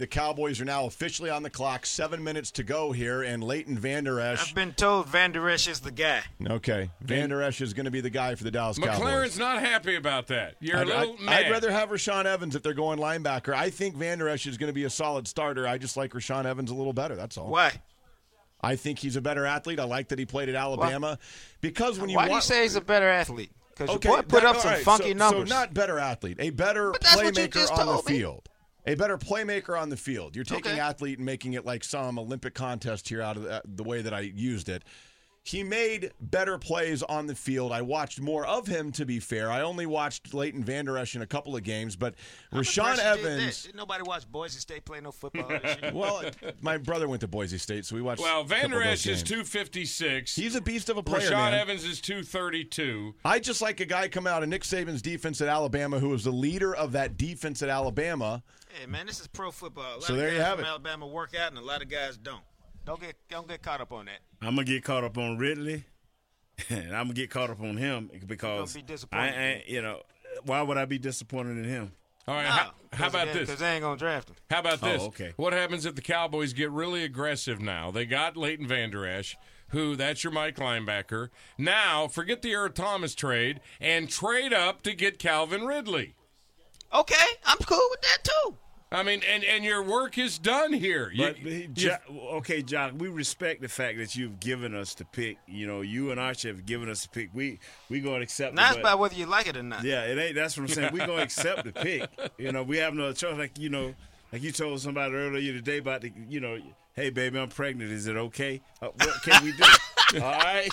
The Cowboys are now officially on the clock. 7 minutes to go here, and Leighton Vander Esch. I've been told Vander Esch is the guy. Okay. Vander Esch is going to be the guy for the Dallas Cowboys. McLaurin's not happy about that. You're a little mad. I'd rather have Rashaan Evans if they're going linebacker. I think Vander Esch is going to be a solid starter. I just like Rashaan Evans a little better. That's all. Why? I think he's a better athlete. I like that he played at Alabama. Because when Why do you say he's a better athlete? Because your boy put up some funky numbers. So not better athlete, a better playmaker on the field. A better playmaker on the field. You're taking athlete and making it like some Olympic contest here out of the way that I used it. He made better plays on the field. I watched more of him, to be fair. I only watched Leighton Vander Esch in a couple of games, but Rashaan Evans. Did nobody watch Boise State play no football this year? Well, my brother went to Boise State, so we watched. Well, Vander Esch is 256. He's a beast of a player. Rashaan Evans is 232. I just like a guy coming out of Nick Saban's defense at Alabama, who was the leader of that defense at Alabama. Hey man, this is pro football. A lot so of there guys you have from it. Alabama work out, and a lot of guys don't. Don't get caught up on that. I'm gonna get caught up on Ridley, and I'm gonna get caught up on him because be disappointed. Why would I be disappointed in him? All right, how about this? Because they ain't gonna draft him. How about this? Oh, okay. What happens if the Cowboys get really aggressive now? They got Leighton Vander Esch, that's your Mike linebacker. Now, forget the Earl Thomas trade and trade up to get Calvin Ridley. Okay, I'm cool with that too. I mean, and your work is done here. Okay, John, we respect the fact that you've given us the pick. You know, you and Archie have given us the pick. We going to accept it. Now it's about whether you like it or not. Yeah, it ain't. That's what I'm saying. We going to accept the pick. You know, we have no choice. Like you told somebody earlier today about hey, baby, I'm pregnant. Is it okay? What can we do? All right.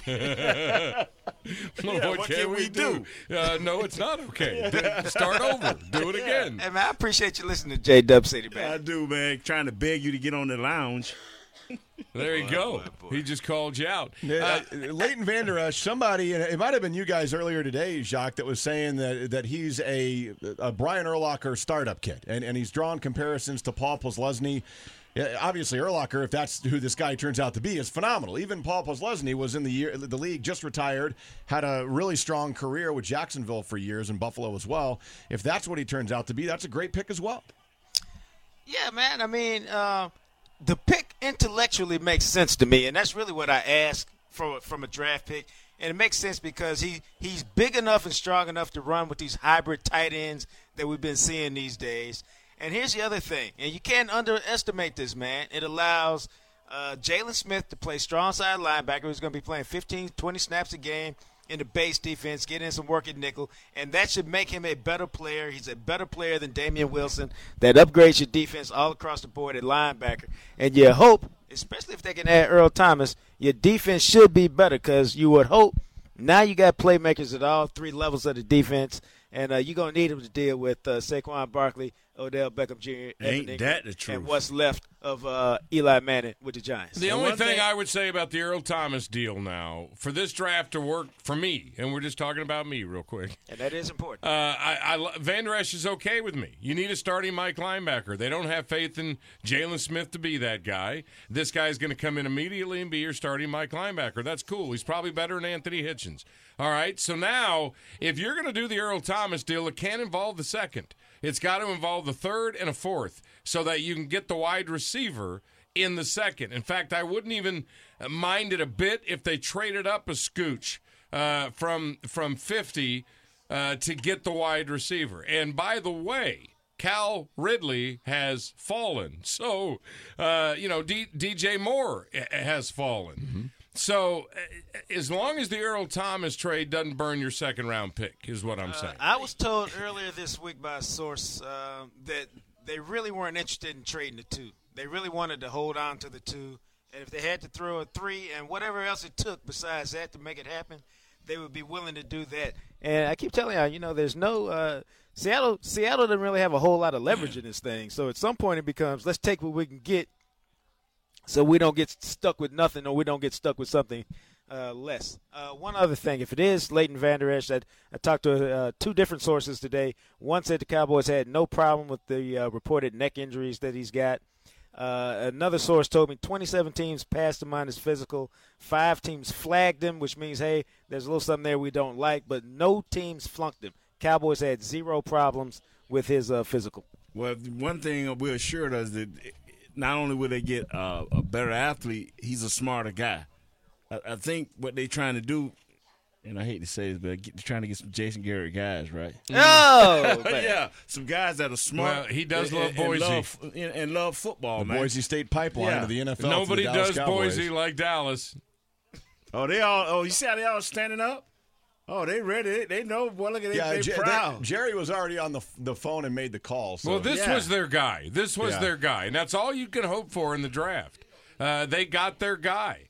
What can we do? No, it's not okay. Start over. Do it again. Hey, man, I appreciate you listening to J-Dub City, man. I do, man. Trying to beg you to get on the lounge. There you go. Boy. He just called you out. Leighton Vander Esch, somebody, and it might have been you guys earlier today, Jacques, that was saying that he's a Brian Urlacher startup kid, and he's drawn comparisons to Paul Posluszny. Obviously, Urlacher, if that's who this guy turns out to be, is phenomenal. Even Paul Posluszny was in the league, just retired, had a really strong career with Jacksonville for years and Buffalo as well. If that's what he turns out to be, that's a great pick as well. Yeah, man. I mean, the pick intellectually makes sense to me, and that's really what I ask from a draft pick. And it makes sense because he's big enough and strong enough to run with these hybrid tight ends that we've been seeing these days. And here's the other thing, and you can't underestimate this, man. It allows Jalen Smith to play strong side linebacker who's going to be playing 15, 20 snaps a game in the base defense, get in some work at nickel, and that should make him a better player. He's a better player than Damian Wilson. That upgrades your defense all across the board at linebacker. And you hope, especially if they can add Earl Thomas, your defense should be better because you would hope now you got playmakers at all three levels of the defense, and you're going to need them to deal with Saquon Barkley, Odell Beckham Jr., Ain't that the truth? And what's left of Eli Manning with the Giants. The only thing I would say about the Earl Thomas deal now, for this draft to work for me, and we're just talking about me real quick. And that is important. Vander Esch is okay with me. You need a starting Mike linebacker. They don't have faith in Jalen Smith to be that guy. This guy's going to come in immediately and be your starting Mike linebacker. That's cool. He's probably better than Anthony Hitchens. All right, so now if you're going to do the Earl Thomas deal, it can't involve the second. It's got to involve the third and a fourth so that you can get the wide receiver in the second. In fact, I wouldn't even mind it a bit if they traded up a scooch from 50 to get the wide receiver. And by the way, Cal Ridley has fallen. So, DJ Moore has fallen. Mm-hmm. So, as long as the Earl Thomas trade doesn't burn your second-round pick is what I'm saying. I was told earlier this week by a source that they really weren't interested in trading the two. They really wanted to hold on to the two, and if they had to throw a three and whatever else it took besides that to make it happen, they would be willing to do that. And I keep telling you, there's no Seattle doesn't really have a whole lot of leverage in this thing. So at some point it becomes, let's take what we can get so we don't get stuck with nothing or we don't get stuck with something less. One other thing, if it is Leighton Vander Esch, I talked to two different sources today. One said the Cowboys had no problem with the reported neck injuries that he's got. Another source told me 27 teams passed him on his physical. 5 teams flagged him, which means, hey, there's a little something there we don't like, but no teams flunked him. Cowboys had 0 problems with his physical. Well, one thing we're assured us that not only will they get a better athlete, he's a smarter guy. I think what they're trying to do, and I hate to say this, but they're trying to get some Jason Garrett guys, right? Oh, Yeah, some guys that are smart. Well, he does love Boise. And love football, man. Boise State pipeline to the NFL. Nobody to the Dallas does Cowboys. Boise like Dallas. You see how they all standing up? Oh, they ready. They know. Well, look at they proud. Jerry was already on the phone and made the call. So. Well, this was their guy. Their guy, and that's all you can hope for in the draft. They got their guy.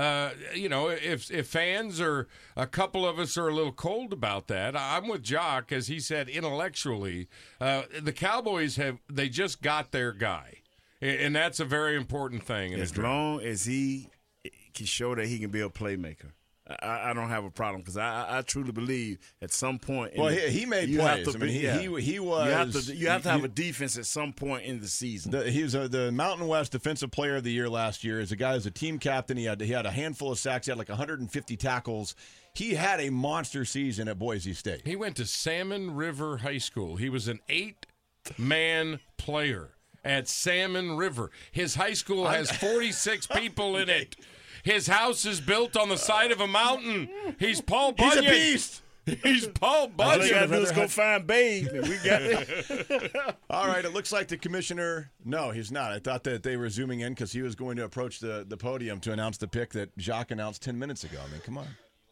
If fans or a couple of us are a little cold about that, I'm with Jock, as he said, intellectually. The Cowboys they just got their guy, and that's a very important thing. As long as he can show that he can be a playmaker. I don't have a problem because I truly believe at some point. Well, he made plays. He was. You have to have a defense at some point in the season. He was the Mountain West Defensive Player of the Year last year. As a guy, as a team captain, he had a handful of sacks. He had like 150 tackles. He had a monster season at Boise State. He went to Salmon River High School. He was an 8-man player at Salmon River. His high school has 46 people in it. His house is built on the side of a mountain. He's Paul Bunyan. He's a beast. He's Paul Bunyan. All you got to do is go find Babe, and we got it. All right, it looks like the commissioner. No, he's not. I thought that they were zooming in because he was going to approach the podium to announce the pick that Jacques announced 10 minutes ago. I mean, come on.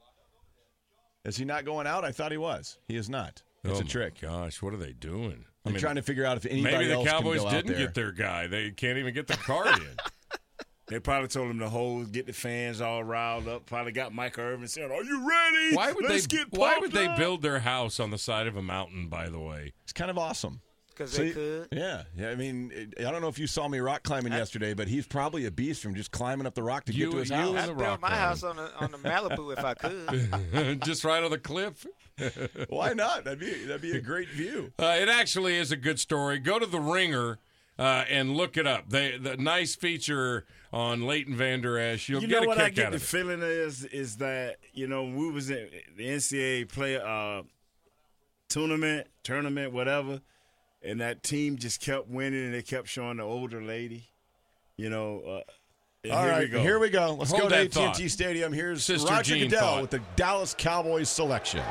Is he not going out? I thought he was. He is not. It's a trick. Gosh, what are they doing? I'm trying to figure out if anybody maybe the else Cowboys can go didn't out there. get their guy. They can't even get the card in. They probably told him to get the fans all riled up. Probably got Mike Irvin saying, "Are you ready? Why would they up." build their house on the side of a mountain? By the way, It's kind of awesome. Because they could. Yeah. I mean, I don't know if you saw me rock climbing yesterday, but he's probably a beast from just climbing up the rock to get to his house. I'd build my house on the Malibu if I could. Just right on the cliff. Why not? That'd be a great view. It actually is a good story. Go to the Ringer and look it up. The nice feature on Leighton Vander Esch. You'll get a kick out of it. You know what I get the feeling is that when we was in the NCAA player tournament, whatever, and that team just kept winning and they kept showing the older lady. All right, here we go. Let's Hold go to that AT&T thought. Stadium. Here's Sister Roger Jean Goodell thought. with the Dallas Cowboys selection.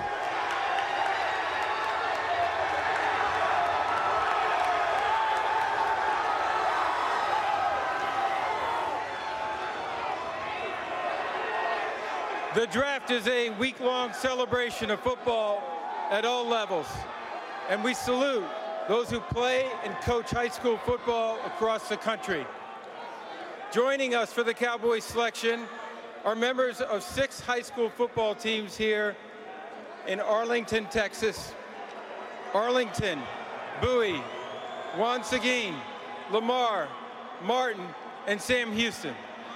The draft is a week-long celebration of football at all levels, and we salute those who play and coach high school football across the country. Joining us for the Cowboys selection are members of 6 high school football teams here in Arlington, Texas. Arlington, Bowie, Juan Seguin, Lamar, Martin, and Sam Houston.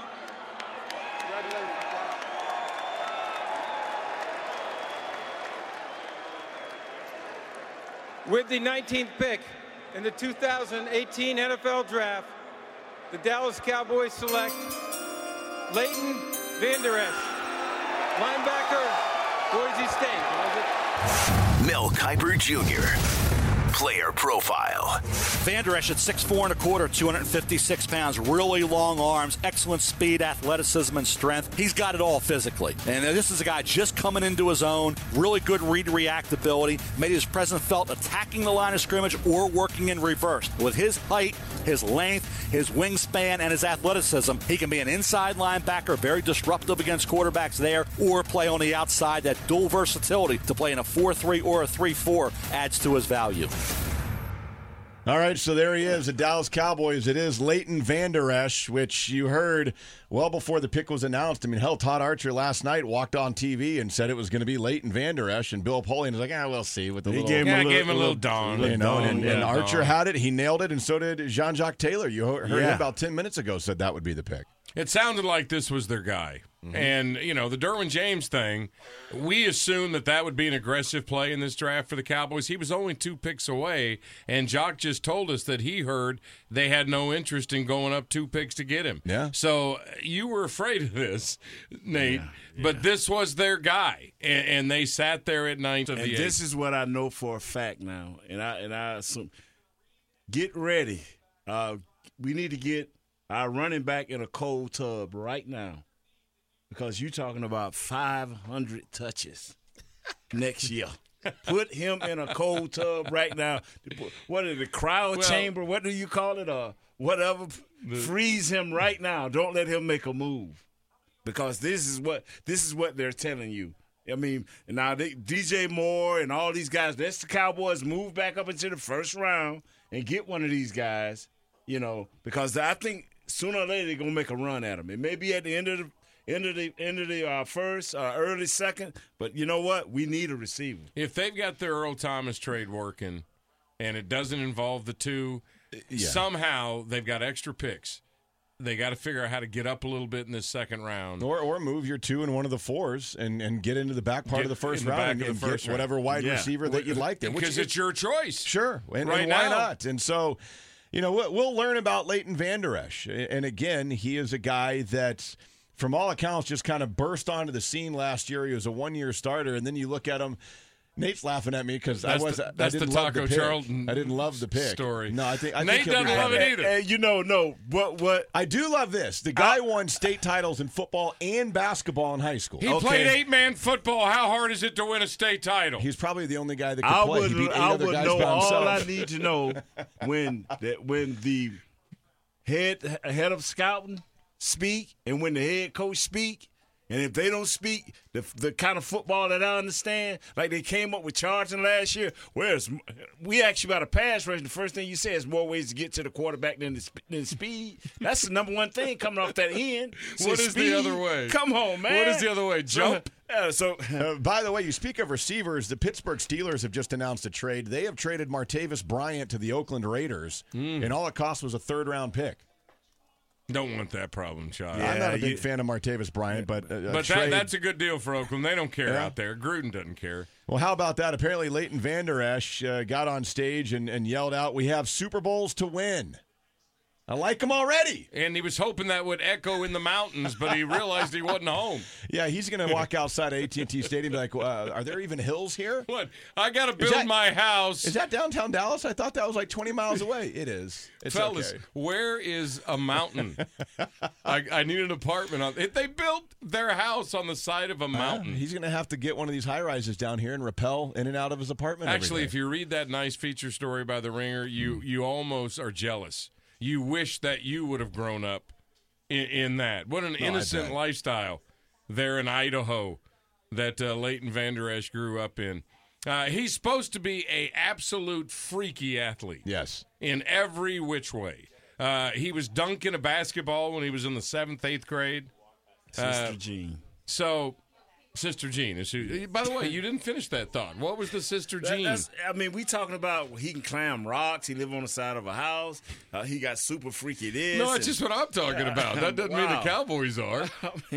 With the 19th pick in the 2018 NFL Draft, the Dallas Cowboys select Leighton Vander Esch, linebacker, Boise State. Mel Kiper Jr., player profile. Vander Esch at 6'4 1/4", 256 pounds, really long arms, excellent speed, athleticism, and strength. He's got it all physically. And this is a guy just coming into his own, really good read-react ability, made his presence felt attacking the line of scrimmage or working in reverse. With his height, his length, his wingspan, and his athleticism, he can be an inside linebacker, very disruptive against quarterbacks there, or play on the outside. That dual versatility to play in a 4-3 or a 3-4 adds to his value. All right, so there he is, the Dallas Cowboys. It is Leighton Vander Esch, which you heard well before the pick was announced. I mean, hell, Todd Archer last night walked on TV and said it was going to be Leighton Vander Esch, and Bill Polian was like, we'll see. With the He little, gave him a little dawn. And Archer had it. He nailed it, and so did Jean-Jacques Taylor. You heard him Yeah. about 10 minutes ago, said that would be the pick. It sounded like this was their guy. Mm-hmm. And, the Derwin James thing, we assumed that would be an aggressive play in this draft for the Cowboys. He was only 2 picks away, and Jock just told us that he heard they had no interest in going up 2 picks to get him. Yeah. So you were afraid of this, Nate, but this was their guy, and they sat there at 9th of And the this 8th. is what I know for a fact now, and I assume get ready. We need to get our running back in a cold tub right now because you're talking about 500 touches next year. Put him in a cold tub right now. What is it, the cryo chamber? What do you call it? Whatever. Freeze him right now. Don't let him make a move because this is what they're telling you. I mean, now DJ Moore and all these guys, that's the Cowboys move back up into the first round and get one of these guys, because I think sooner or later they're gonna make a run at him. It may be at the end of the first, early second, but you know what? We need a receiver. If they've got their Earl Thomas trade working, and it doesn't involve the two, somehow they've got extra picks. They got to figure out how to get up a little bit in this second round, or move your 2 and 1 of the 4s and get into the back part of the first round and get whatever wide receiver that you like there, because it's your choice. Sure, and why not? And so, we'll learn about Leighton Vander Esch, and again, he is a guy that, from all accounts, just kind of burst onto the scene last year. He was a 1-year starter, and then you look at him. Nate's laughing at me because I didn't love the pick. I didn't love the pick story. No, I think Nate doesn't love it either. No. What? I do love this. The guy won state titles in football and basketball in high school. He played 8-man football. How hard is it to win a state title? He's probably the only guy that could play. He beat 8 other guys by himself. All I need to know when the head of scouting speak and when the head coach speak. And if they don't speak the kind of football that I understand, like they came up with charging last year, whereas we asked you about a pass rush, the first thing you say is more ways to get to the quarterback than speed. That's the number one thing coming off that end. What is the other way? Come on, man. What is the other way? Jump? By the way, you speak of receivers. The Pittsburgh Steelers have just announced a trade. They have traded Martavis Bryant to the Oakland Raiders, and all it cost was a 3rd-round pick. Don't want that problem, child. I'm not a big fan of Martavis Bryant, but that's a good deal for Oakland. They don't care out there. Gruden doesn't care. Well, how about that? Apparently, Leighton Vander Esch got on stage and yelled out, "We have Super Bowls to win." I like him already. And he was hoping that would echo in the mountains, but he realized he wasn't home. Yeah, he's going to walk outside AT&T Stadium and be like, are there even hills here? What? I got to build my house. Is that downtown Dallas? I thought that was like 20 miles away. It is. It's Fellas, okay. Where is a mountain? I need an apartment. They built their house on the side of a mountain. He's going to have to get one of these high-rises down here and rappel in and out of his apartment. Actually, if you read that nice feature story by The Ringer, you almost are jealous. You wish that you would have grown up in that. What an innocent lifestyle there in Idaho that Leighton Vander Esch grew up in. He's supposed to be an absolute freaky athlete. Yes. In every which way. He was dunking a basketball when he was in the 7th, 8th grade. Sister Jean. Sister Jean. By the way, you didn't finish that thought. What was the Sister Jean? We talking about he can climb rocks. He live on the side of a house. He got super freaky this. No, that's just what I'm talking about. That doesn't mean the Cowboys are.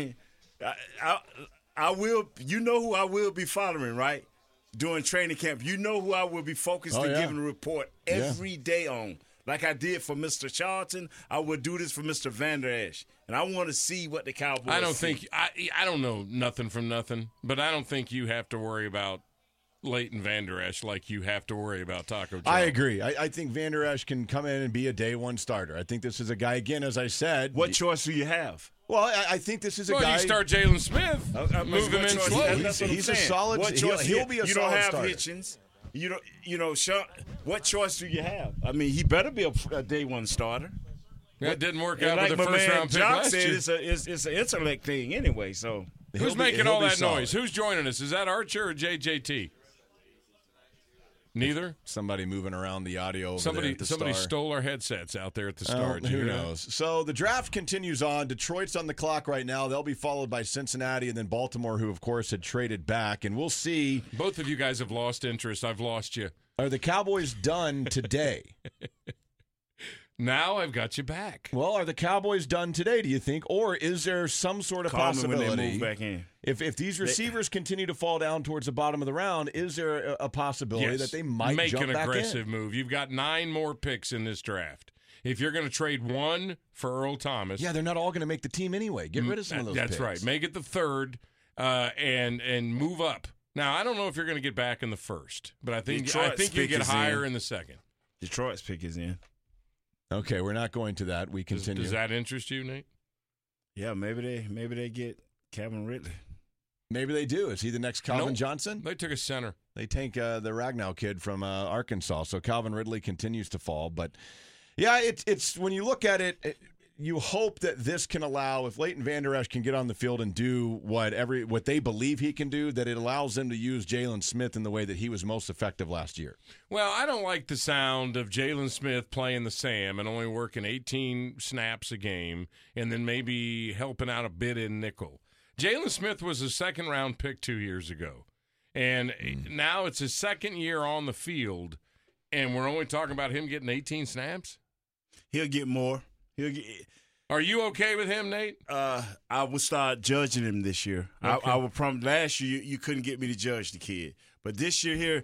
I will. You know who I will be following, right? During training camp. You know who I will be focused and giving a report every day on. Like I did for Mr. Charlton, I would do this for Mr. Vander Esch. And I want to see what the Cowboys I don't know nothing from nothing, but I don't think you have to worry about Leighton Vander Esch like you have to worry about Taco Charlton. I agree. I think Vander Esch can come in and be a day one starter. I think this is a guy, again, as I said. What choice do you have? Well, I think this is a guy. You start Jalen Smith. Move him in slow. He's a solid. He'll be a solid starter. You don't have Hitchens. Sean, what choice do you have? I mean, he better be a day one starter. That didn't work out with the first round pick last year. It's an intellect thing anyway. So who's making all that noise? Who's joining us? Is that Archer or JJT? Neither. Somebody moving around the audio over somebody there at the Somebody Star. stole our headsets out there at the Star. Who knows? So the draft continues on. Detroit's on the clock right now. They'll be followed by Cincinnati and then Baltimore, who, of course, had traded back. And we'll see. Both of you guys have lost interest. I've lost you. Are the Cowboys done today? Now I've got you back. Well, are the Cowboys done today, do you think? Or is there some sort of possibility when they move back in. If these receivers continue to fall down towards the bottom of the round, is there a possibility that they might make jump an back aggressive in? move? You've got 9 more picks in this draft. If you're going to trade 1 for Earl Thomas. Yeah, they're not all going to make the team anyway. Get rid of some of those That's picks. right. Make it the 3rd and move up. Now, I don't know if you're going to get back in the 1st, but I think you get higher in the 2nd. Detroit's pick is in. Okay, we're not going to that. We continue. Does that interest you, Nate? Yeah, maybe they get Calvin Ridley. Maybe they do. Is he the next Calvin Johnson? They took a center. They take the Ragnow kid from Arkansas, so Calvin Ridley continues to fall. But, yeah, it's when you look at it, you hope that this can allow, if Leighton Vander Esch can get on the field and do what they believe he can do, that it allows them to use Jalen Smith in the way that he was most effective last year. Well, I don't like the sound of Jalen Smith playing the Sam and only working 18 snaps a game and then maybe helping out a bit in nickel. Jalen Smith was a second-round pick 2 years ago, and now it's his second year on the field, and we're only talking about him getting 18 snaps? He'll get more. Are you okay with him, Nate? I will start judging him this year. Okay. I will promise. Last year you couldn't get me to judge the kid, but this year here,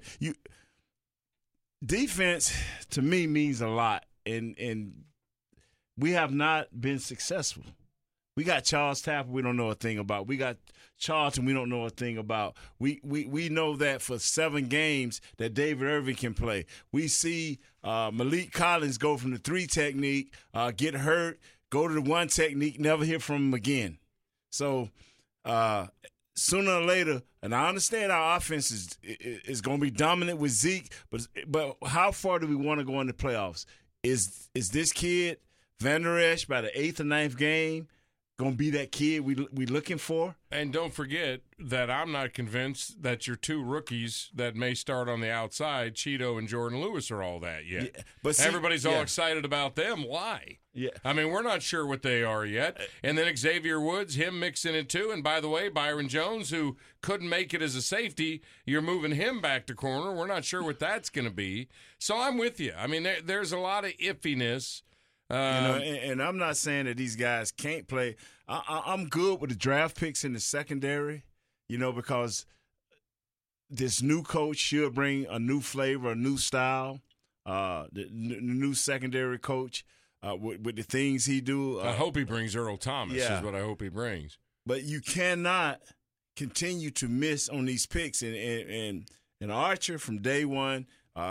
defense to me means a lot, and we have not been successful. We got Charles Tapper we don't know a thing about. We got Charlton we don't know a thing about. We know that for 7 games that David Irving can play. We see Malik Collins go from the 3 technique, get hurt, go to the 1 technique, never hear from him again. So sooner or later, and I understand our offense is going to be dominant with Zeke, but how far do we want to go in the playoffs? Is this kid, Vander Esch, by the 8th or 9th game, going to be that kid we looking for? And don't forget that I'm not convinced that your 2 rookies that may start on the outside, Cheeto and Jordan Lewis, are all that yet. Yeah, but see, everybody's all excited about them. Why? Yeah. I mean, we're not sure what they are yet. And then Xavier Woods, him mixing it too. And by the way, Byron Jones, who couldn't make it as a safety, you're moving him back to corner. We're not sure what that's going to be. So I'm with you. I mean, there's a lot of iffiness. And I'm not saying that these guys can't play. I'm good with the draft picks in the secondary, because this new coach should bring a new flavor, a new style. The new secondary coach with the things he do. I hope he brings Earl Thomas is what I hope he brings. But you cannot continue to miss on these picks. And Archer from day one,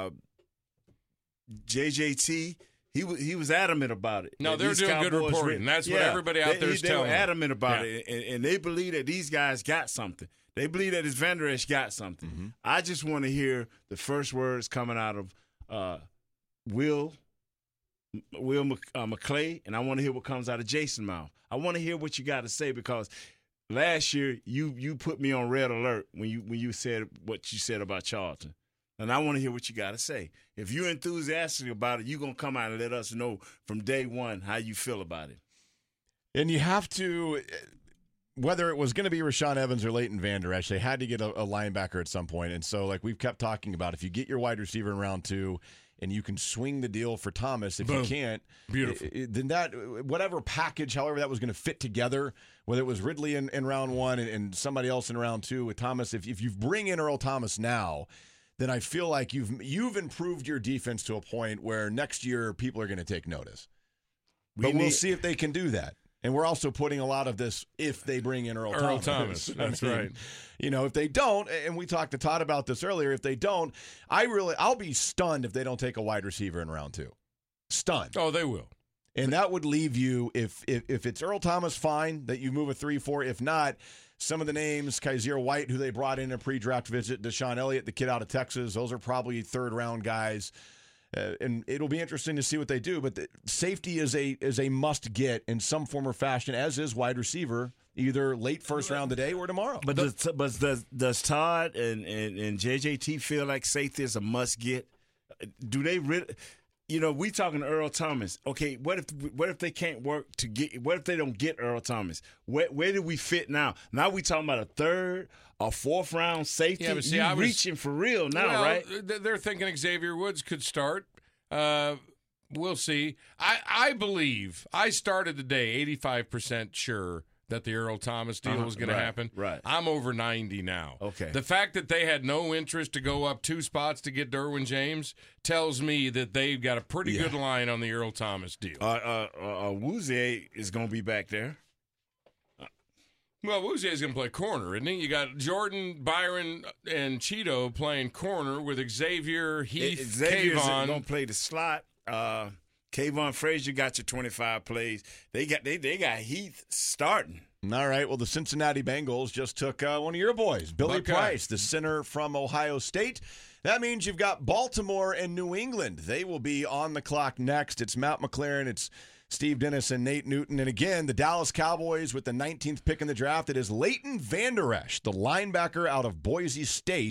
JJT, He was adamant about it. No, they're doing good reporting. That's what everybody out there is telling. They were adamant about it, and they believe that these guys got something. They believe that this Vander Esch got something. Mm-hmm. I just want to hear the first words coming out of Will McClay, and I want to hear what comes out of Jason mouth. I want to hear what you got to say, because last year you put me on red alert when you said what you said about Charlton. And I want to hear what you got to say. If you're enthusiastic about it, you're going to come out and let us know from day one how you feel about it. And you have to, whether it was going to be Rashaan Evans or Leighton Vander Esch, they had to get a linebacker at some point. And so, like we've kept talking about, if you get your wide receiver in round 2 and you can swing the deal for Thomas, if you can't, beautiful. Then that, whatever package, however that was going to fit together, whether it was Ridley in round 1 and somebody else in round 2 with Thomas, if you bring in Earl Thomas now, then I feel like you've improved your defense to a point where next year people are going to take notice. We'll see if they can do that. And we're also putting a lot of this if they bring in Earl Thomas. That's right. If they don't, and we talked to Todd about this earlier, if they don't, I'll be stunned if they don't take a wide receiver in round 2. Stunned. Oh, they will. And that would leave you, if it's Earl Thomas, fine, that you move a 3-4. If not, some of the names, Kaiser White, who they brought in a pre-draft visit, Deshaun Elliott, the kid out of Texas, those are probably third-round guys. And it'll be interesting to see what they do. But safety is a must-get in some form or fashion, as is wide receiver, either late first round today or tomorrow. But does Todd and JJT feel like safety is a must-get? Do they really? We talking to Earl Thomas. Okay, what if they can't work to get? What if they don't get Earl Thomas? Where do we fit now? Now we talking about a 3rd or 4th round safety. Yeah, but see, you're reaching for real now, right? They're thinking Xavier Woods could start. We'll see. I believe I started the day 85% sure that the Earl Thomas deal was going to happen. Right. I'm over 90 now. Okay. The fact that they had no interest to go up 2 spots to get Derwin James tells me that they've got a pretty good line on the Earl Thomas deal. Woozie is going to be back there. Well, Wuzier's going to play corner, isn't he? You got Jordan, Byron, and Cheeto playing corner with Xavier, Heath, Xavier's Kayvon. going to play the slot. Kayvon Frazier got your 25 plays. They got Heath starting. All right. Well, the Cincinnati Bengals just took one of your boys, Billy Buckeye. Price, the center from Ohio State. That means you've got Baltimore and New England. They will be on the clock next. It's Matt McLaren. It's Steve Dennis and Nate Newton. And again, the Dallas Cowboys with the 19th pick in the draft. It is Leighton Vander Esch, the linebacker out of Boise State.